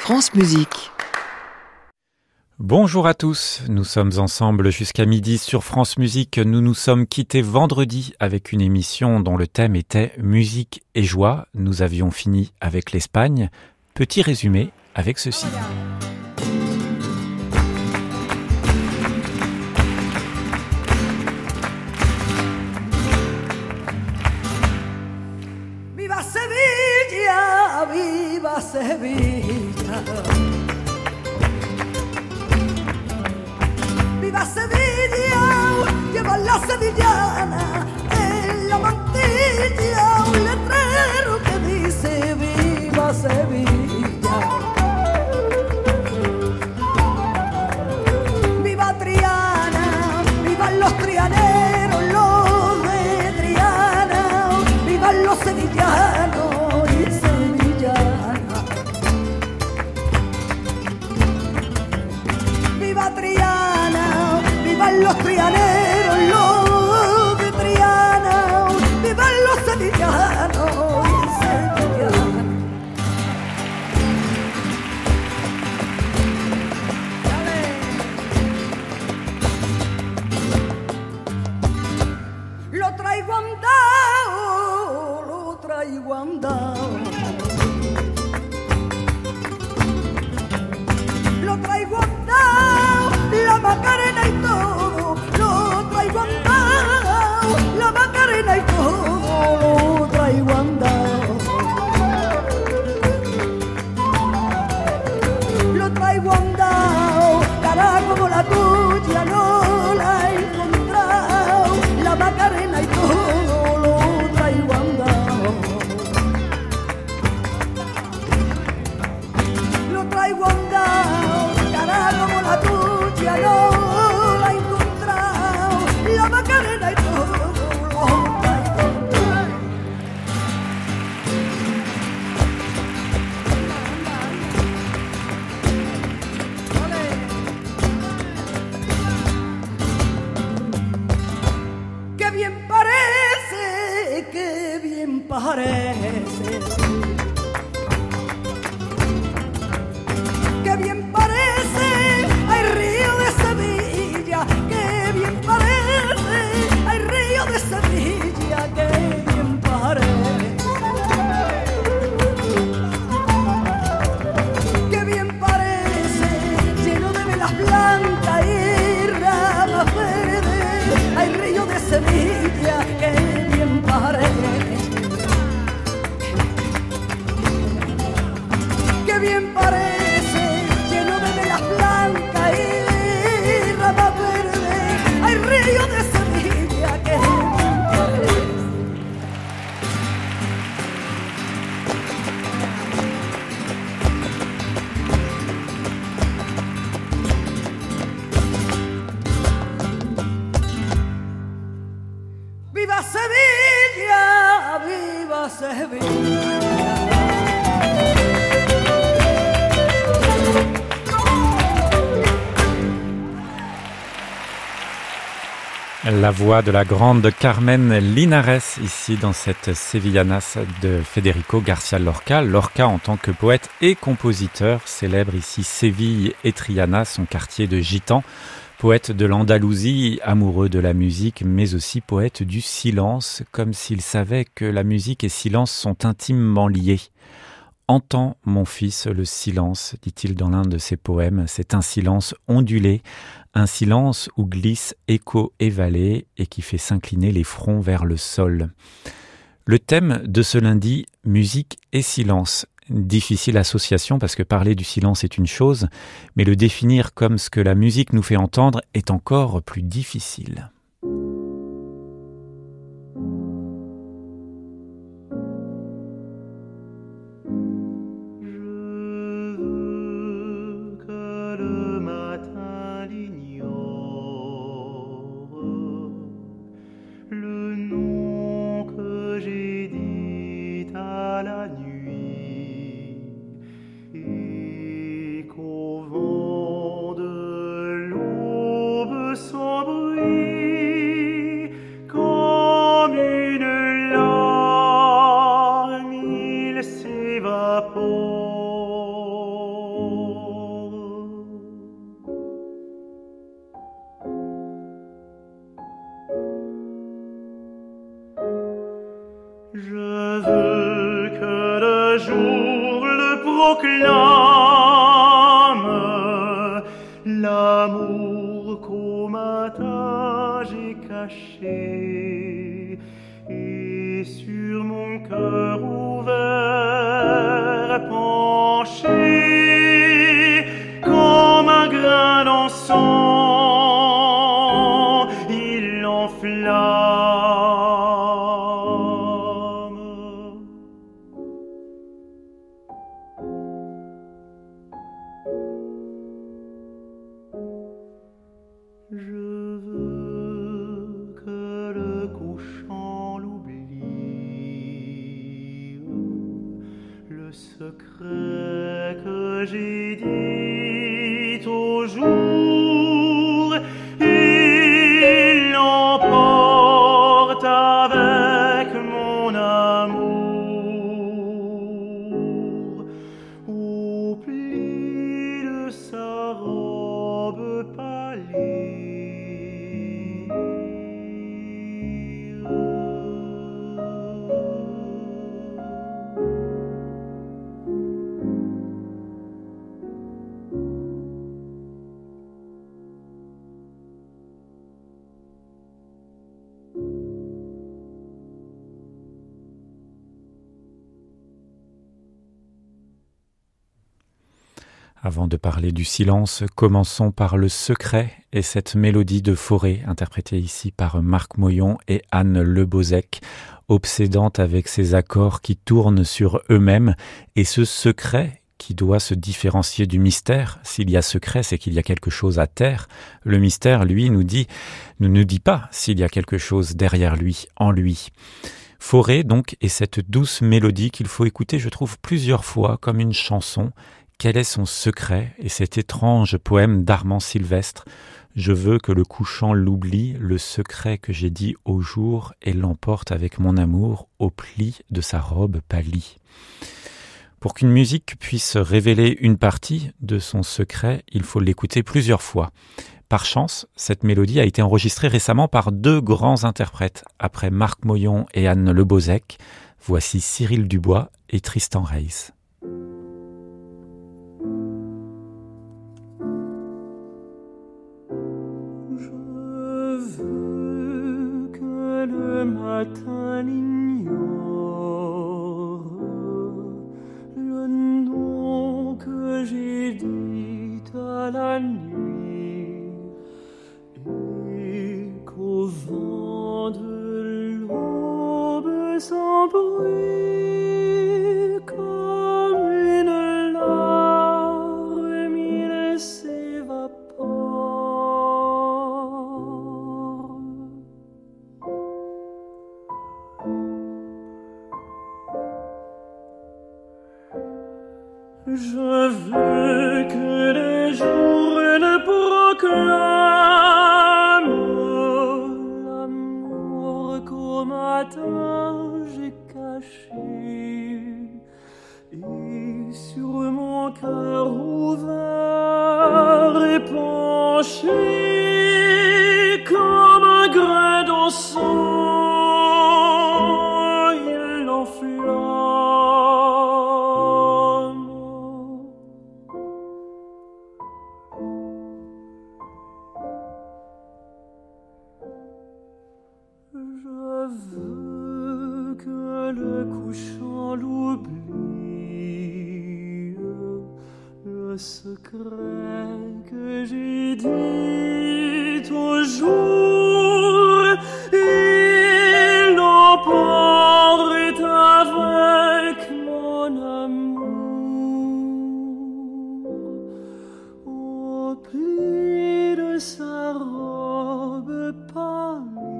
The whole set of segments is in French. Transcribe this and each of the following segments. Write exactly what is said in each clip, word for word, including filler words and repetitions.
France Musique. Bonjour à tous, nous sommes ensemble jusqu'à midi sur France Musique. Nous nous sommes quittés vendredi avec une émission dont le thème était musique et joie. Nous avions fini avec l'Espagne. Petit résumé avec ceci. Viva Sevilla, viva Sevilla. Viva Sevilla, lleva la sevillana en la mantilla un letrero que dice viva Sevilla. Viva Triana, vivan los trianeros, los de Triana, vivan los sevillanos y sevillanas. Viva Triana, vivan los trianeros, los de Triana, vivan los sevillanos y sevillanas. Lo traigo andado, lo traigo andado. Lo traigo andado, la Macarena y todo, lo traigo andado, la Macarena y todo, lo traigo andado. Lo traigo andado, cara como la tuya no la he encontrado, la Macarena y todo, lo traigo andado. Lo traigo andado, cara como la tuya no la he encontrado, la Macarena y todo lo traigo andado. Qué bien parece, qué bien parece. Qué bien parece, hay río de Sevilla, qué bien parece, hay río de Sevilla, qué bien parece. Qué bien parece, lleno de velas blancas y ramas verdes, hay río de Sevilla, qué bien parece. Qué bien parece, lleno de velas blancas y ramas verdes, hay río de Sevilla, qué bien parece. Viva Sevilla, viva Sevilla. La voix de la grande Carmen Linares, ici dans cette Sevillanas de Federico García Lorca. Lorca, en tant que poète et compositeur, célèbre ici Séville et Triana, son quartier de gitans. Poète de l'Andalousie, amoureux de la musique, mais aussi poète du silence, comme s'il savait que la musique et silence sont intimement liés. Entends, mon fils, le silence, dit-il dans l'un de ses poèmes. C'est un silence ondulé, un silence où glissent écho et vallée et qui fait s'incliner les fronts vers le sol. Le thème de ce lundi, musique et silence. Difficile association parce que parler du silence est une chose, mais le définir comme ce que la musique nous fait entendre est encore plus difficile. Sans bruit proclame l'amour qu'au matin j'ai caché et sur mon cœur ouvert penché comme un grain d'encens il enflamme. Je veux que le couchant l'oublie, le secret que j'ai dit au jour, il l'emporte avec mon amour au pli de sa robe pâlie. Avant de parler du silence, commençons par le secret et cette mélodie de forêt interprétée ici par Marc Moyon et Anne Lebozec, obsédante avec ces accords qui tournent sur eux-mêmes et ce secret qui doit se différencier du mystère. S'il y a secret, c'est qu'il y a quelque chose à taire. Le mystère, lui, nous dit, ne nous dit pas s'il y a quelque chose derrière lui, en lui. Forêt, donc, est cette douce mélodie qu'il faut écouter, je trouve, plusieurs fois comme une chanson. Quel est son secret et cet étrange poème d'Armand Sylvestre ? Je veux que le couchant l'oublie, le secret que j'ai dit au jour et l'emporte avec mon amour au pli de sa robe pâlie. Pour qu'une musique puisse révéler une partie de son secret, il faut l'écouter plusieurs fois. Par chance, cette mélodie a été enregistrée récemment par deux grands interprètes. Après Marc Moyon et Anne Lebozec, voici Cyril Dubois et Tristan Reis. Le matin l'ignore, le nom que j'ai dit à la nuit, et qu'au vent de l'aube sans bruit, comme une larme il s'évapore. Je veux que les jours ne proclament l'amour qu'au matin j'ai caché et sur mon cœur ouvert et penché comme un grain d'encens il l'enflamme. Je veux que le couchant l'oublie, le secret que j'ai dit au jour, il l'emporte avec mon amour au pli de sa robe pâlie.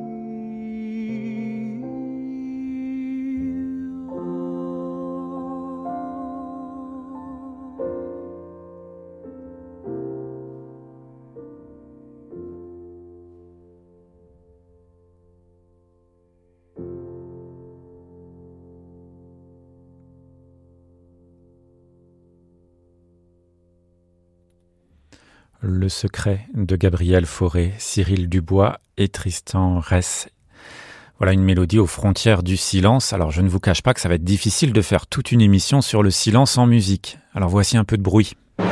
Le secret de Gabriel Fauré, Cyril Dubois et Tristan Reis. Voilà une mélodie aux frontières du silence. Alors je ne vous cache pas que ça va être difficile de faire toute une émission sur le silence en musique. Alors voici un peu de bruit.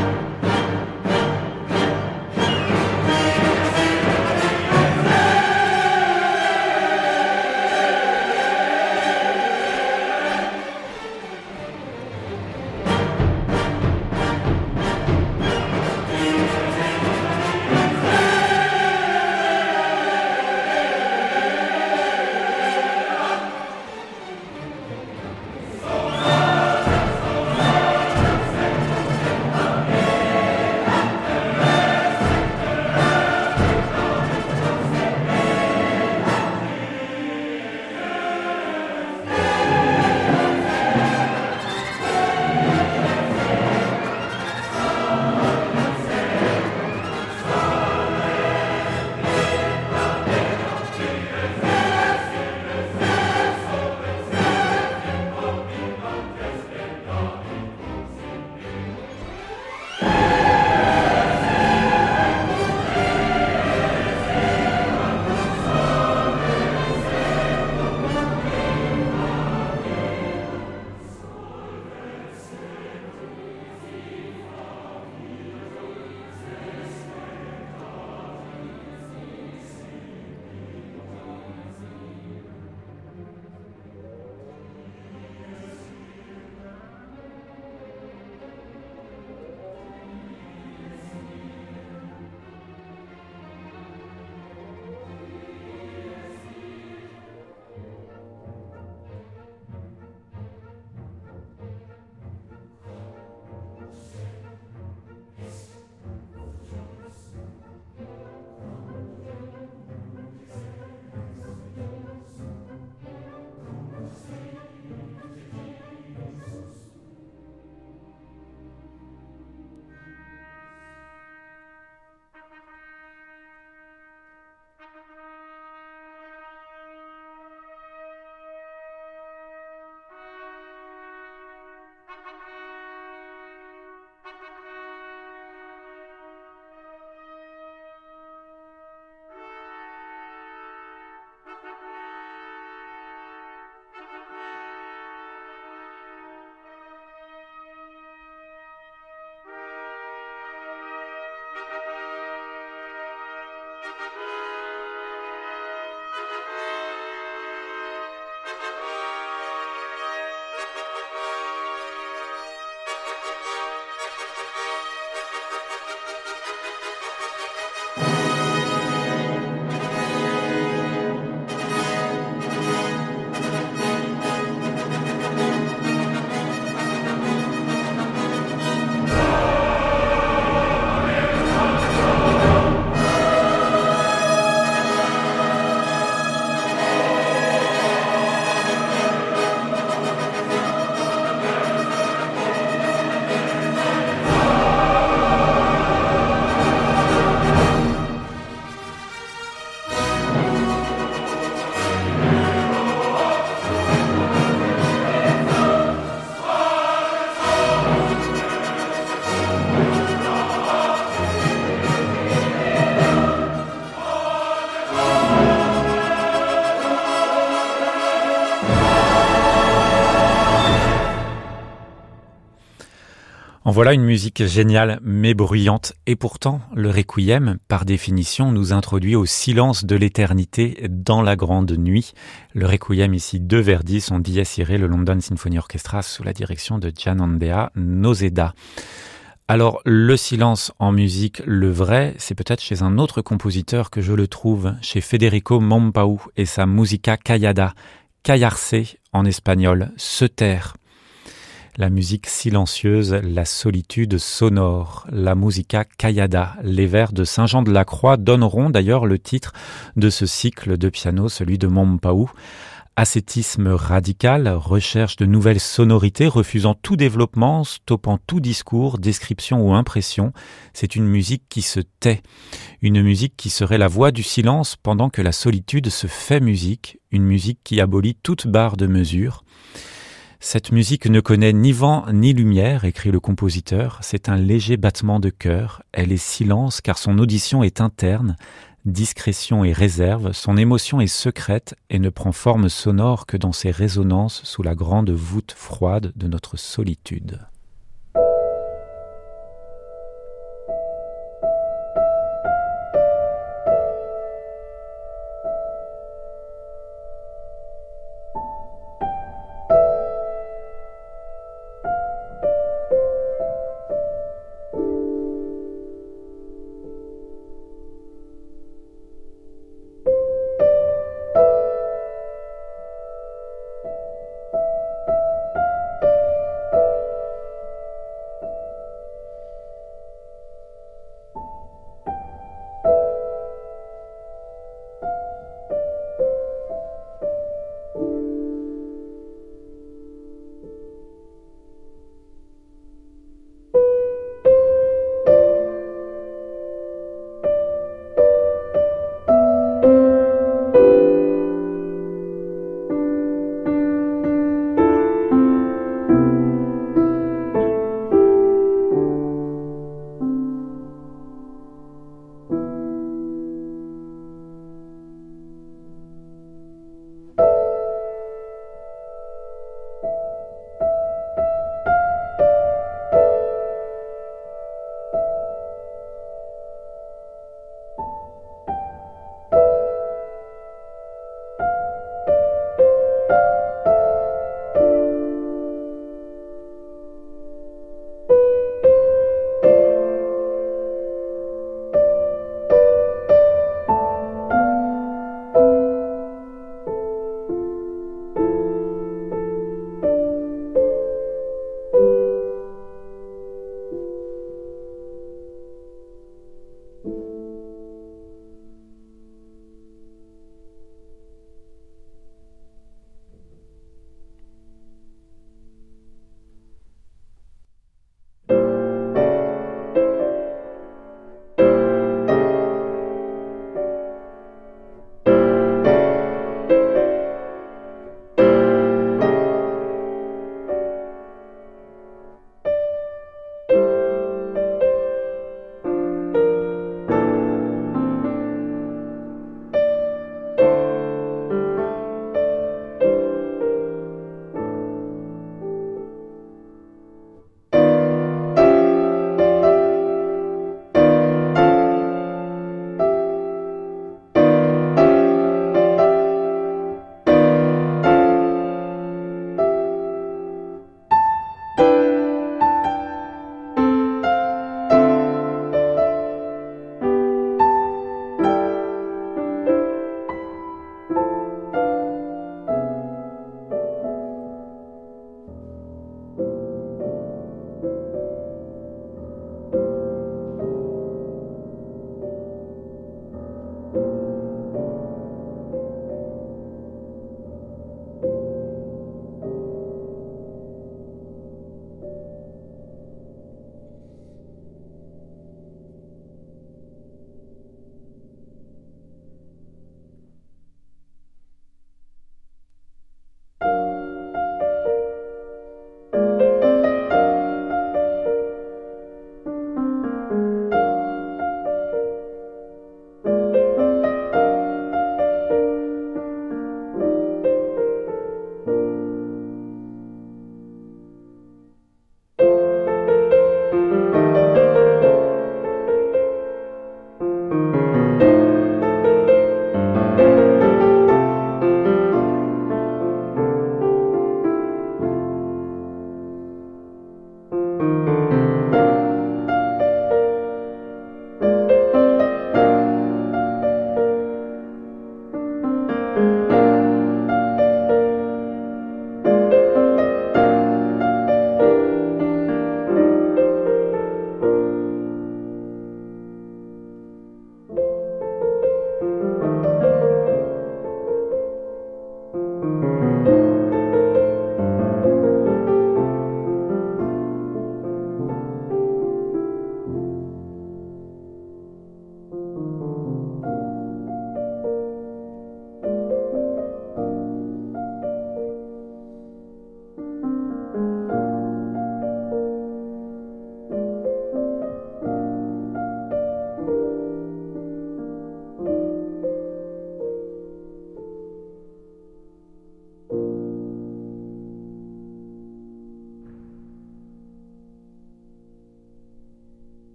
En voilà une musique géniale mais bruyante, et pourtant le requiem, par définition, nous introduit au silence de l'éternité dans la grande nuit. Le requiem ici de Verdi, son Dies Irae, le London Symphony Orchestra sous la direction de Gianandrea Noseda. Alors le silence en musique, le vrai, c'est peut-être chez un autre compositeur que je le trouve, chez Federico Mompau et sa Musica Callada, callarse en espagnol, se taire. La musique silencieuse, la solitude sonore, la musica callada. Les vers de Saint-Jean de la Croix donneront d'ailleurs le titre de ce cycle de piano, celui de Mompau. Ascétisme radical, recherche de nouvelles sonorités, refusant tout développement, stoppant tout discours, description ou impression. C'est une musique qui se tait. Une musique qui serait la voix du silence pendant que la solitude se fait musique. Une musique qui abolit toute barre de mesure. Cette musique ne connaît ni vent ni lumière, écrit le compositeur. C'est un léger battement de cœur. Elle est silence car son audition est interne. Discrétion et réserve, son émotion est secrète et ne prend forme sonore que dans ses résonances sous la grande voûte froide de notre solitude.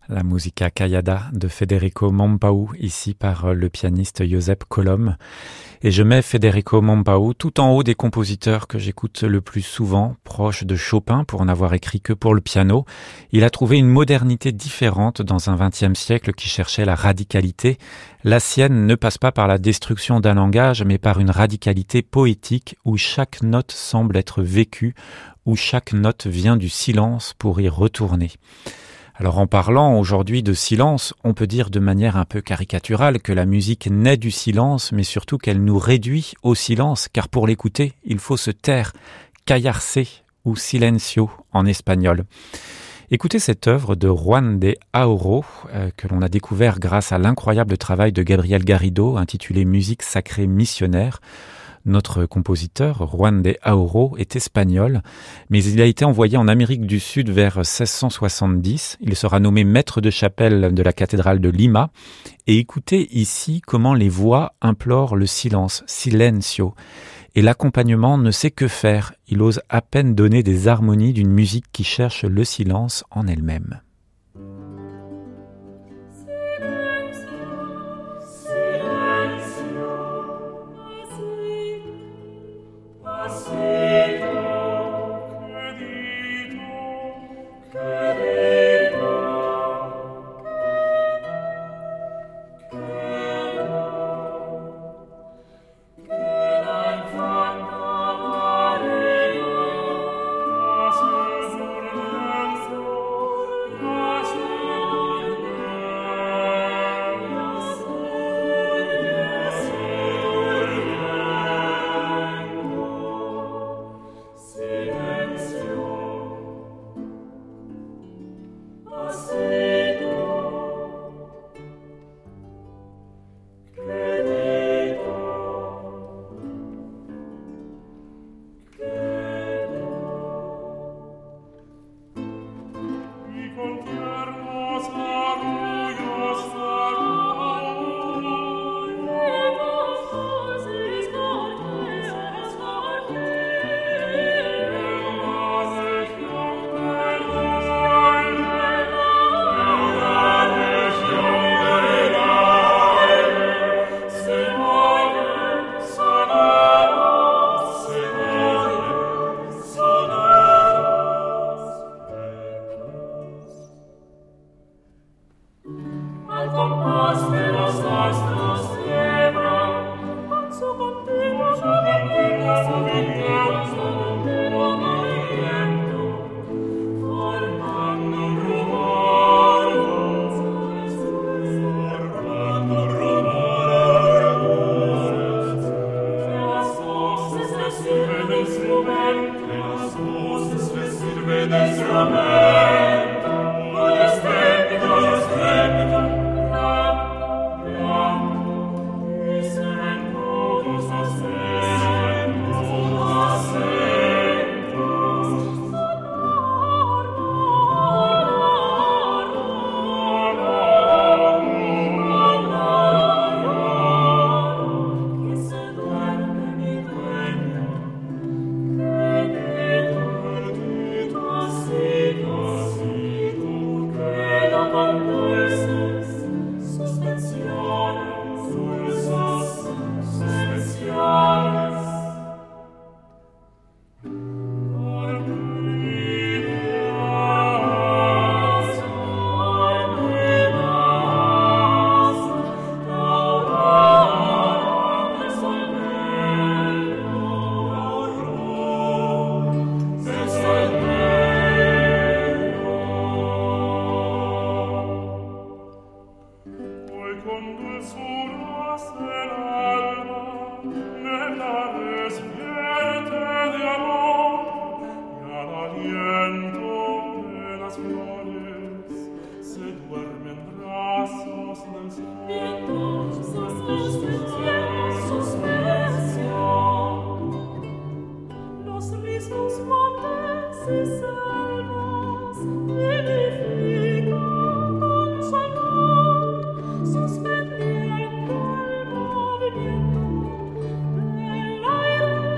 La musica callada de Federico Mompau, ici par le pianiste Josep Colom. Et je mets Federico Mompau tout en haut des compositeurs que j'écoute le plus souvent, proche de Chopin pour n'avoir écrit que pour le piano. Il a trouvé une modernité différente dans un vingtième siècle qui cherchait la radicalité. La sienne ne passe pas par la destruction d'un langage, mais par une radicalité poétique où chaque note semble être vécue, où chaque note vient du silence pour y retourner. Alors en parlant aujourd'hui de silence, on peut dire de manière un peu caricaturale que la musique naît du silence, mais surtout qu'elle nous réduit au silence, car pour l'écouter, il faut se taire, callarse ou silencio en espagnol. Écoutez cette œuvre de Juan de Auro, euh, que l'on a découvert grâce à l'incroyable travail de Gabriel Garrido, intitulé Musique sacrée missionnaire. Notre compositeur, Juan de Auro, est espagnol, mais il a été envoyé en Amérique du Sud vers seize cent soixante-dix. Il sera nommé maître de chapelle de la cathédrale de Lima. Et écoutez ici comment les voix implorent le silence, silencio. Et l'accompagnement ne sait que faire. Il ose à peine donner des harmonies d'une musique qui cherche le silence en elle-même.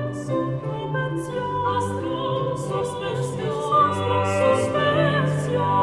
Suspensione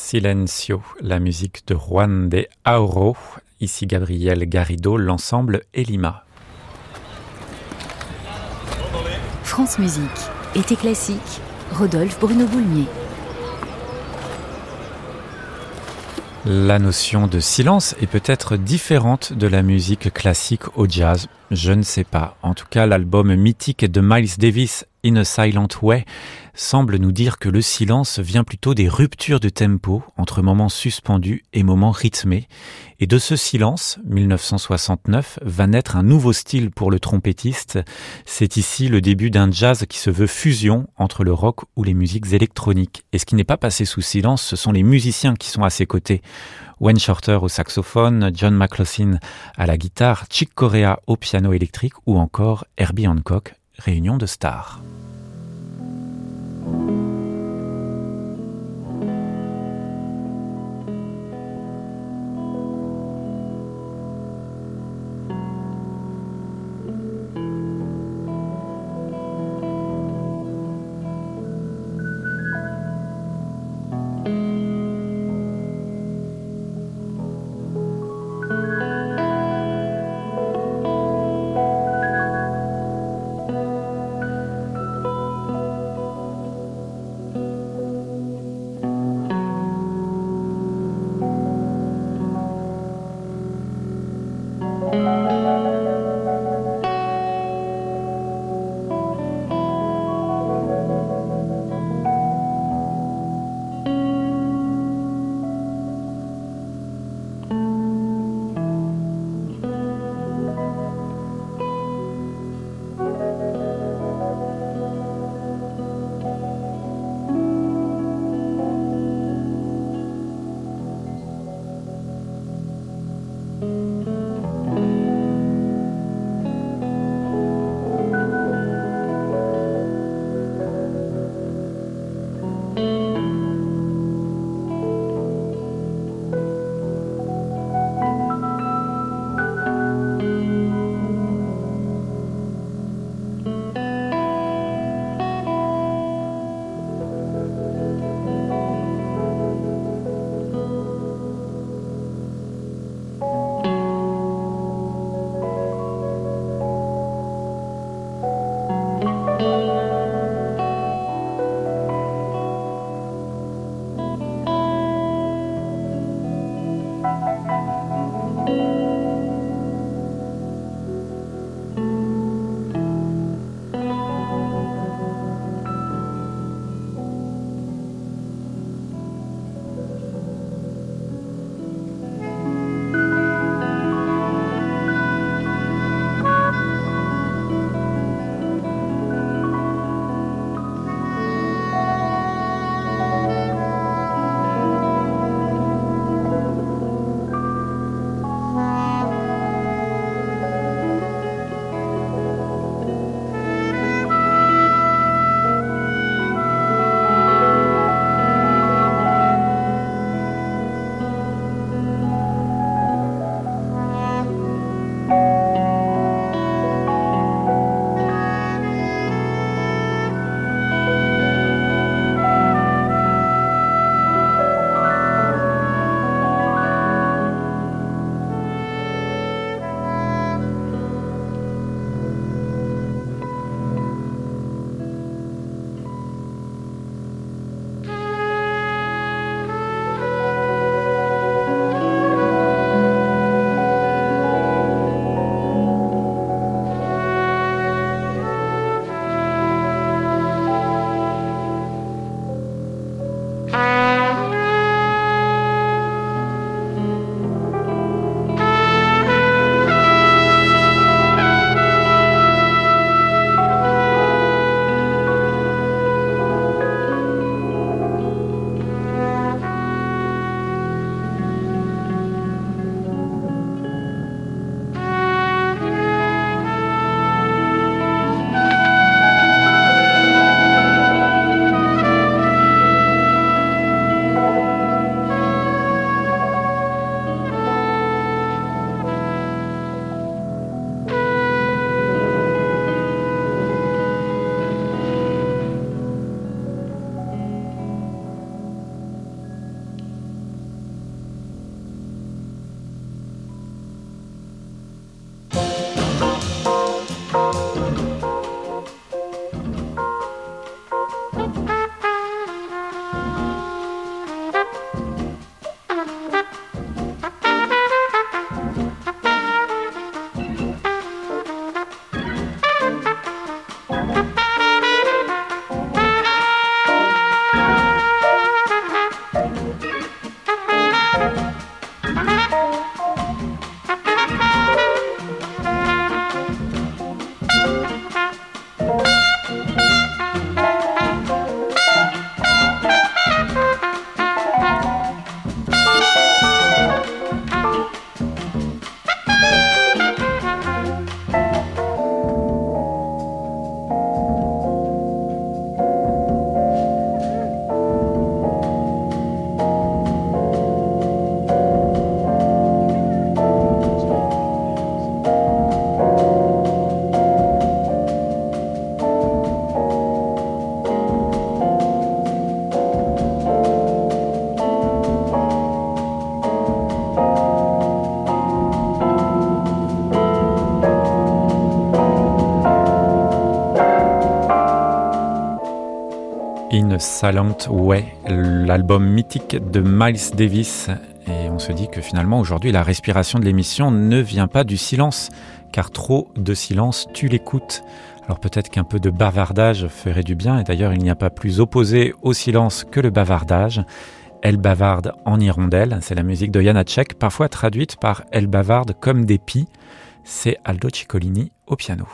Silencio, la musique de Juan de Auro. Ici Gabriel Garrido, l'ensemble Elima. France Musique, été classique, Rodolphe Bruno Boulmier. La notion de silence est peut-être différente de la musique classique au jazz, je ne sais pas. En tout cas, l'album mythique de Miles Davis, In a Silent Way, semble nous dire que le silence vient plutôt des ruptures de tempo entre moments suspendus et moments rythmés. Et de ce silence, dix-neuf cent soixante-neuf, va naître un nouveau style pour le trompettiste. C'est ici le début d'un jazz qui se veut fusion entre le rock ou les musiques électroniques. Et ce qui n'est pas passé sous silence, ce sont les musiciens qui sont à ses côtés. Wayne Shorter au saxophone, John McLaughlin à la guitare, Chick Corea au piano électrique ou encore Herbie Hancock, réunion de stars. In a Silent Way, l'album mythique de Miles Davis. Et on se dit que finalement aujourd'hui la respiration de l'émission ne vient pas du silence, car trop de silence tue l'écoute. Alors peut-être qu'un peu de bavardage ferait du bien, et d'ailleurs il n'y a pas plus opposé au silence que le bavardage. Elle bavarde en hirondelle, c'est la musique de Janáček, parfois traduite par Elle bavarde comme des pies. C'est Aldo Ciccolini au piano.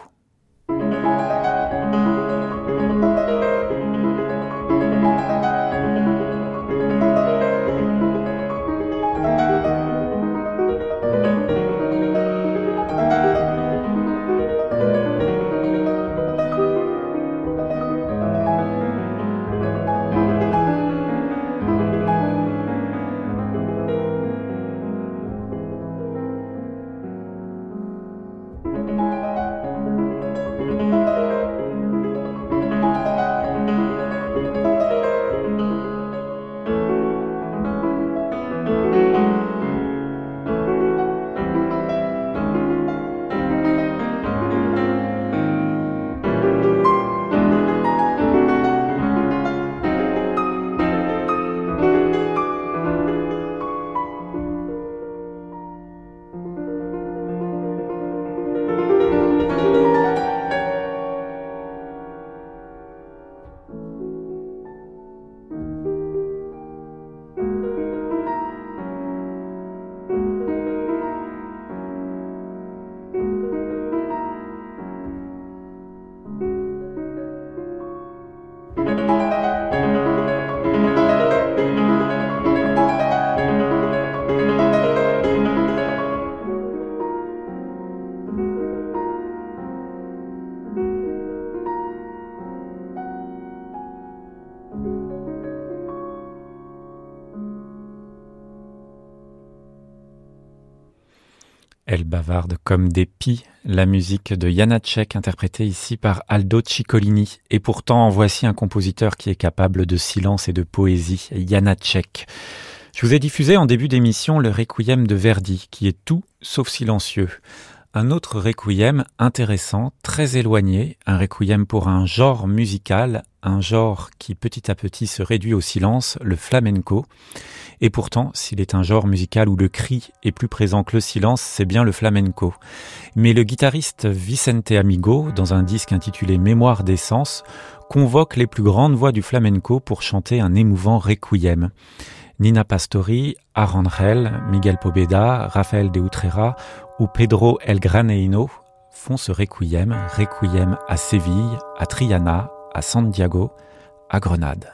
Elle bavarde comme des pies, la musique de Janáček interprétée ici par Aldo Ciccolini. Et pourtant, voici un compositeur qui est capable de silence et de poésie, Janáček. Je vous ai diffusé en début d'émission le Requiem de Verdi, qui est tout sauf silencieux. Un autre Requiem intéressant, très éloigné, un Requiem pour un genre musical, un genre qui petit à petit se réduit au silence, le flamenco. Et pourtant, s'il est un genre musical où le cri est plus présent que le silence, c'est bien le flamenco. Mais le guitariste Vicente Amigo, dans un disque intitulé Mémoire d'essence, convoque les plus grandes voix du flamenco pour chanter un émouvant Requiem. Nina Pastori, Arrangel, Miguel Poveda, Rafael de Utrera ou Pedro El Graneino font ce Requiem, Requiem à Séville, à Triana, à Santiago, à Grenade.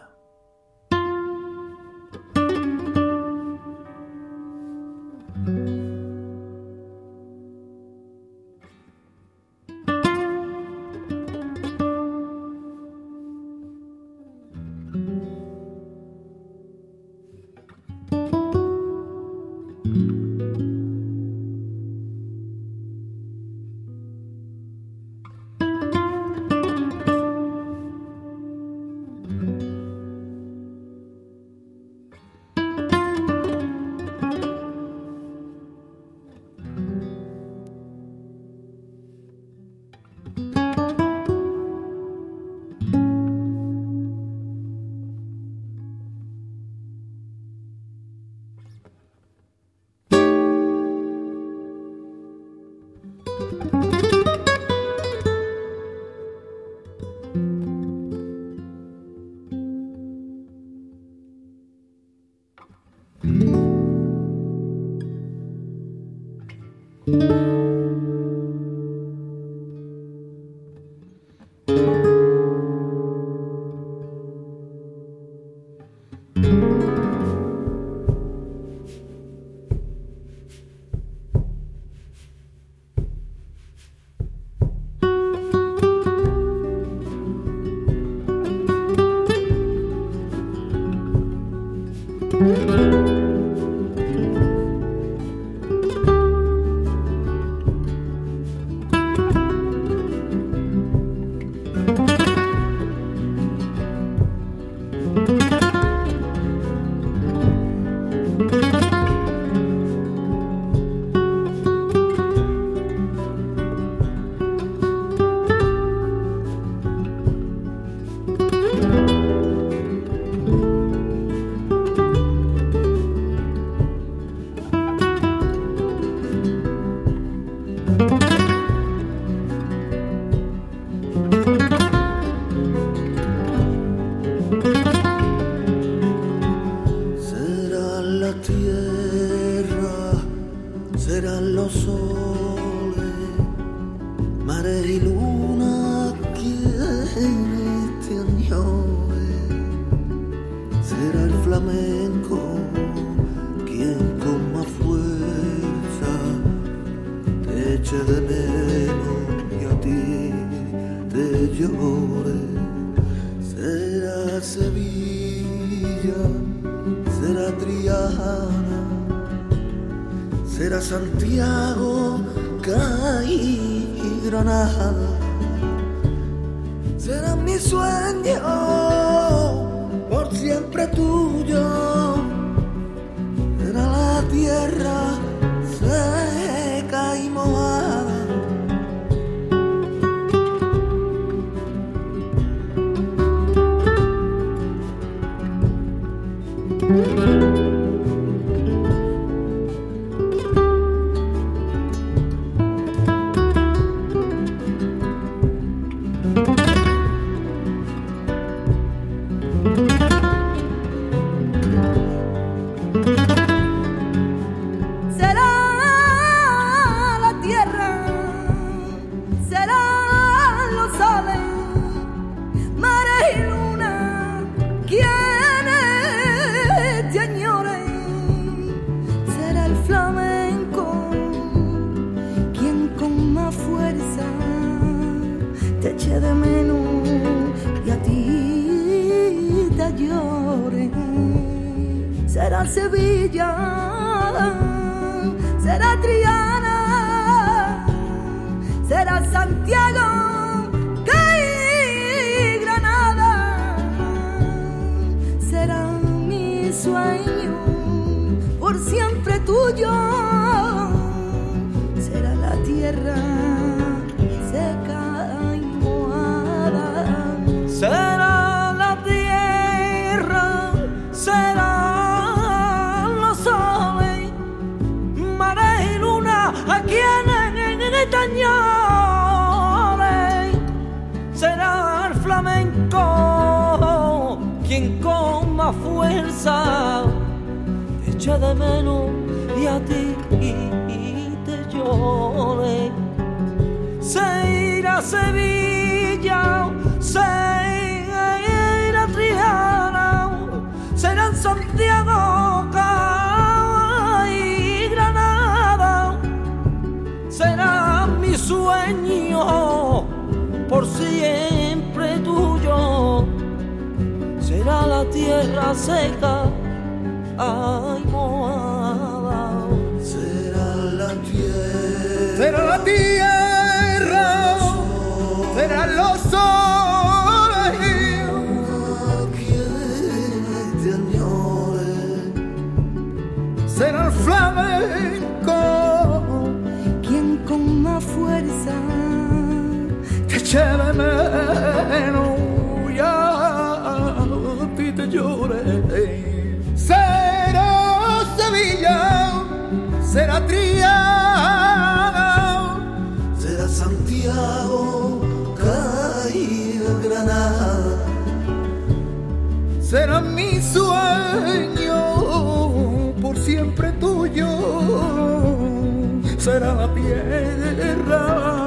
te añore, será el flamenco quien con más fuerza te eche de menos y a ti te llore. Será Sevilla, será Triana, será Santiago, Cádiz y Granada. Será mi sueño por siempre tuyo. Será la tierra seca y mojada. Será Sevilla, será Triana, será Santiago, Cádiz, Granada. Será mi sueño por siempre tuyo. Será la tierra seca y mojada. Será la tierra, será a quien te añore. Será el flamenco quien con más fuerza te eche de menos y a ti te llore. Se irá a Sevilla, se irá a Triana, será en Santiago, será mi sueño por siempre tuyo. Será la tierra seca, ay mojada. Será la tierra, será la tierra, serán los soles quien te añore. Será el flamenco con más fuerza te eche de menos y a ti te llore. Será Sevilla, será Triana, será Santiago, Cádiz, Granada. Será mi sueño por siempre tuyo. Será la tierra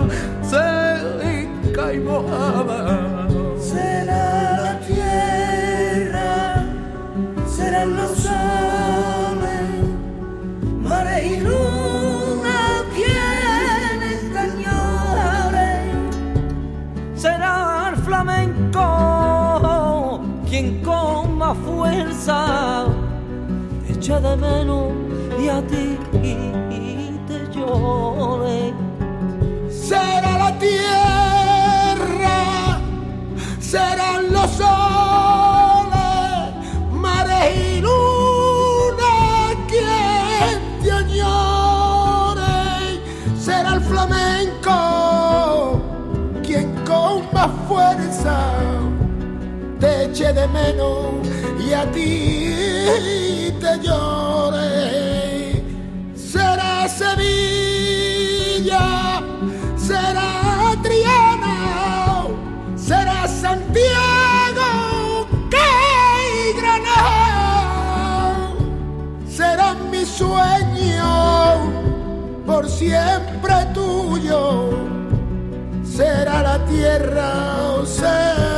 seca y mojada. Será la tierra, serán los soles, mares y luna quienes te añoren. Será el flamenco quien con más fuerza te eche de menos y a ti llore. Será la tierra, serán los soles, mares y luna quien te añore. Será el flamenco quien con más fuerza te eche de menos y a ti te llore. Será Sevilla, será Triana, será Santiago, Cádiz, Granada. Será mi sueño por siempre tuyo. Será la tierra, o sea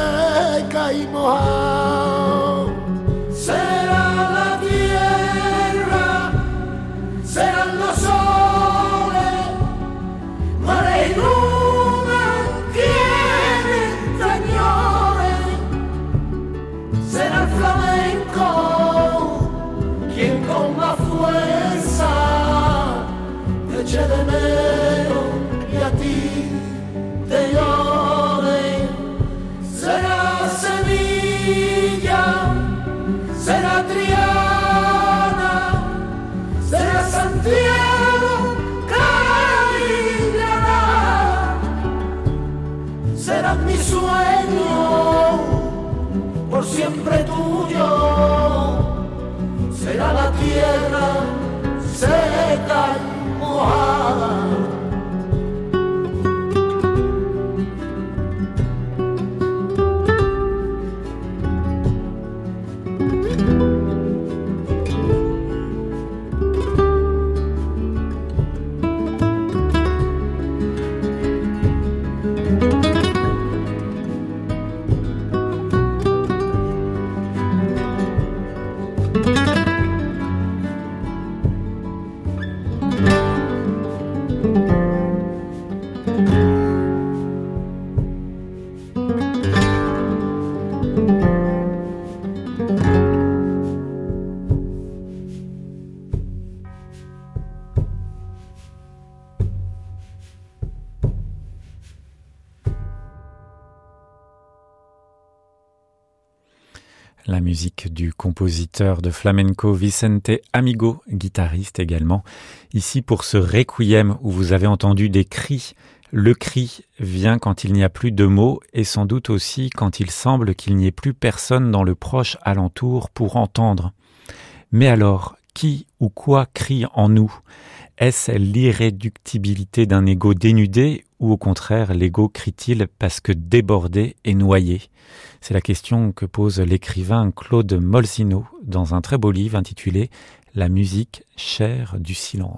cae mojado. Será la tierra, serán los soles, mares y lunas, quienes cañones. Será el flamenco quien con más fuerza te eche de menos y a ti te llore. Será Sevilla, será Triana, será Santiago, Cádiz, Granada. Serás mi sueño, por siempre tuyo. Será la tierra seca y mojada. La musique du compositeur de flamenco Vicente Amigo, guitariste également, ici pour ce requiem où vous avez entendu des cris. Le cri vient quand il n'y a plus de mots et sans doute aussi quand il semble qu'il n'y ait plus personne dans le proche alentour pour entendre. Mais alors, qui ou quoi crie en nous ? Est-ce l'irréductibilité d'un ego dénudé ou au contraire l'ego crie-t-il parce que débordé et noyé ? C'est la question que pose l'écrivain Claude Molzineux dans un très beau livre intitulé « La musique chère du silence ».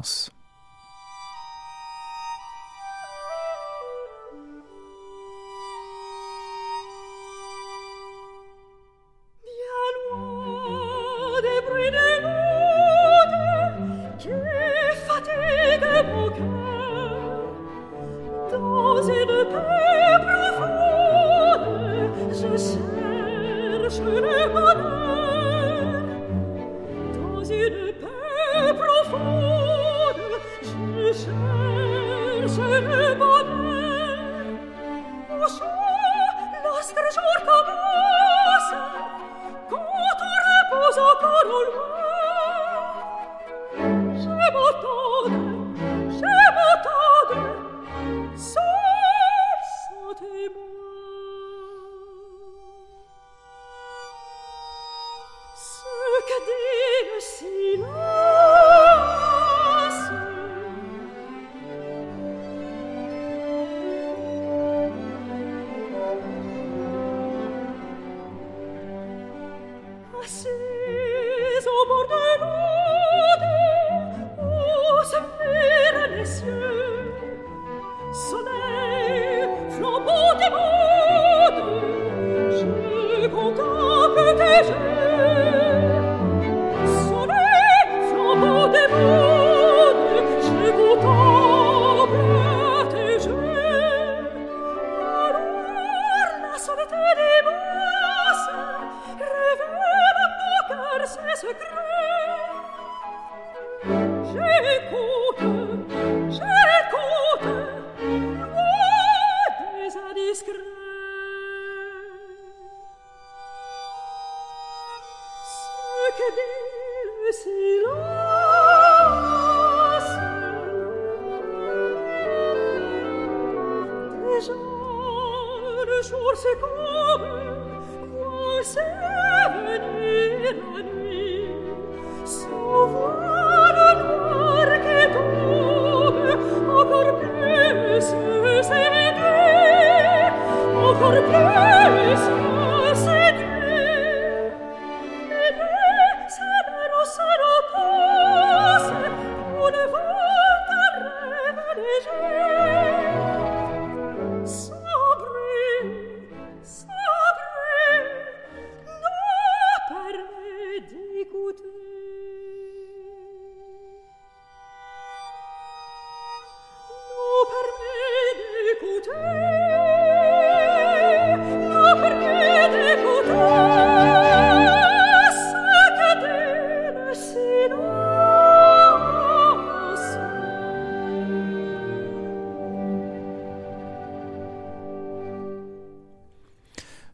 Sabre, sabre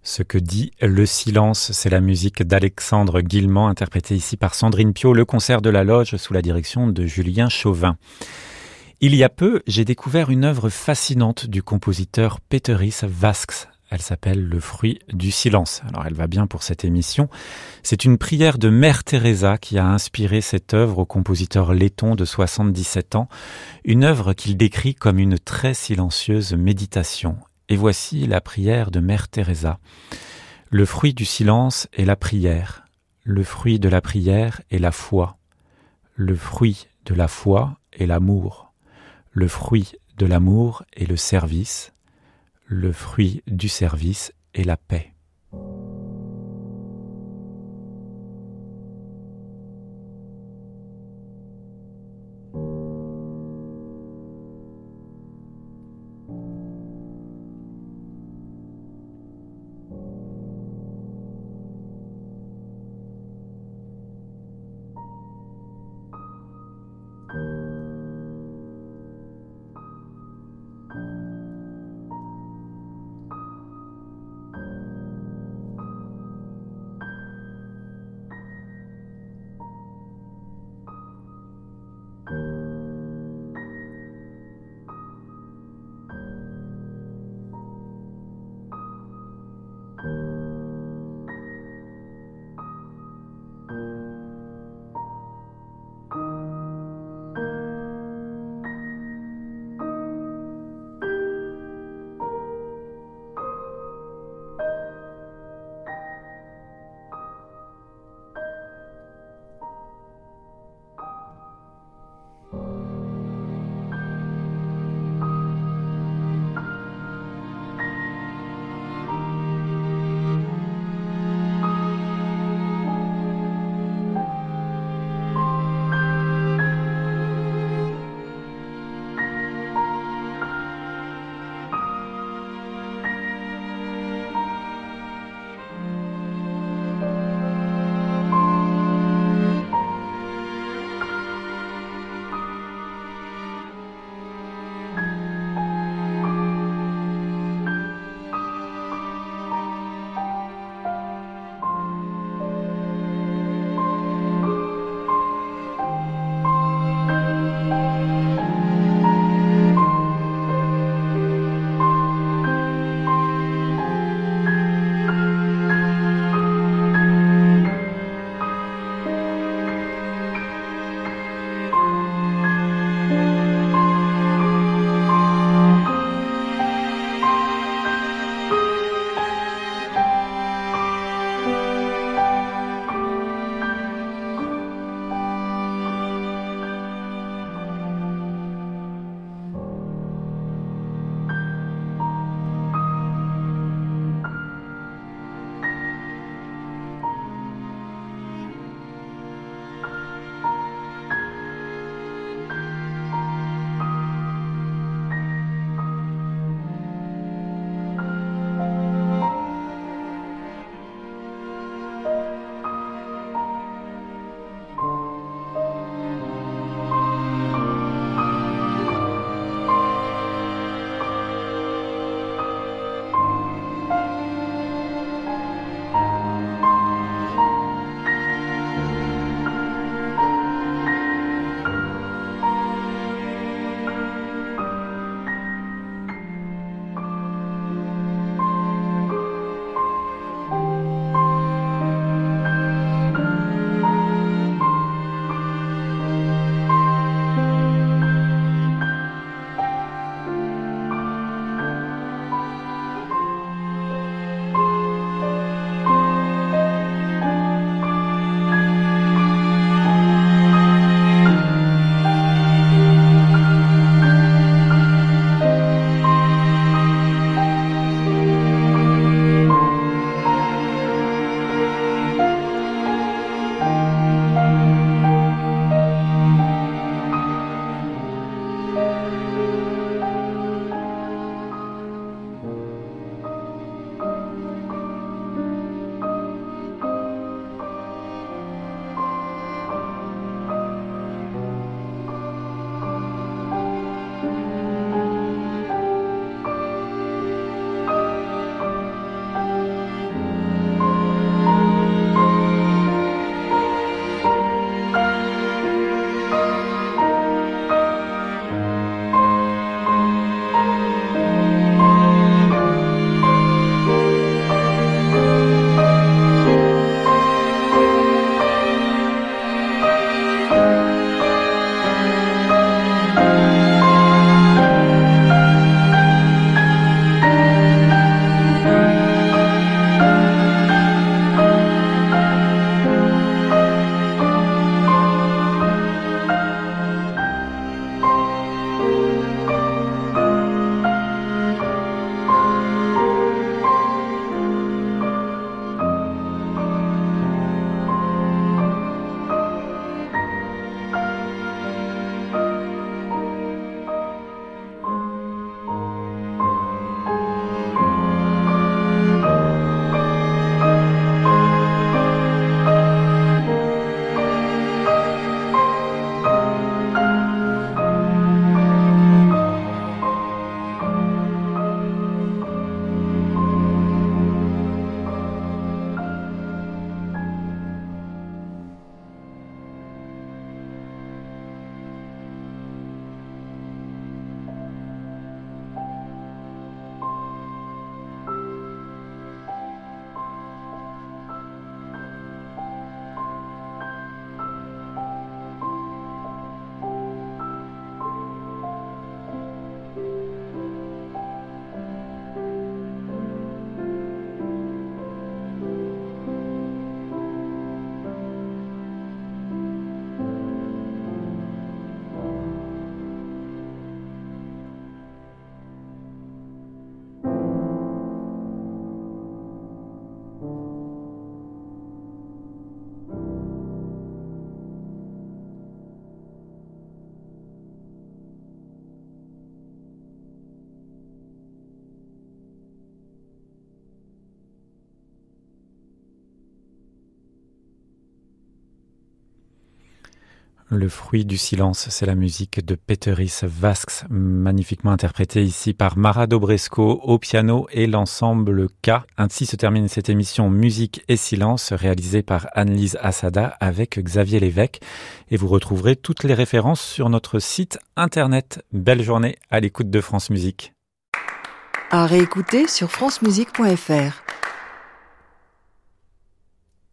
Ce que dit le silence, c'est la musique d'Alexandre Guillemant, interprétée ici par Sandrine Piau, le concert de la Loge sous la direction de Julien Chauvin. Il y a peu, j'ai découvert une œuvre fascinante du compositeur Péteris Vasks. Elle s'appelle « Le fruit du silence ». Alors elle va bien pour cette émission. C'est une prière de Mère Teresa qui a inspiré cette œuvre au compositeur letton de soixante-dix-sept ans. Une œuvre qu'il décrit comme une très silencieuse méditation. Et voici la prière de Mère Teresa. Le fruit du silence est la prière. Le fruit de la prière est la foi. Le fruit de la foi est l'amour. Le fruit de l'amour est le service. Le fruit du service est la paix. Le fruit du silence, c'est la musique de Péteris Vasks, magnifiquement interprétée ici par Mara Dobresco au piano et l'ensemble K. Ainsi se termine cette émission Musique et Silence réalisée par Anne-Lise Assada avec Xavier Lévesque. Et vous retrouverez toutes les références sur notre site internet. Belle journée à l'écoute de France Musique. À réécouter sur francemusique point f r.